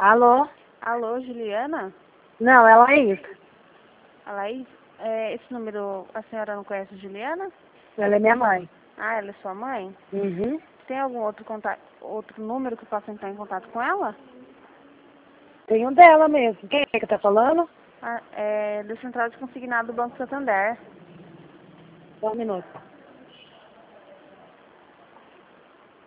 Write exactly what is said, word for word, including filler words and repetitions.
Alô? Alô, Juliana? Não, é Laís. A Laís? É, esse número, a senhora não conhece a Juliana? Ela é minha mãe. Ah, ela é sua mãe? Uhum. Tem algum outro, contato, outro número que eu possa entrar em contato com ela? Tem um dela mesmo. Quem é que tá falando? Ah, é do Central de Consignado do Banco Santander. Só um minuto.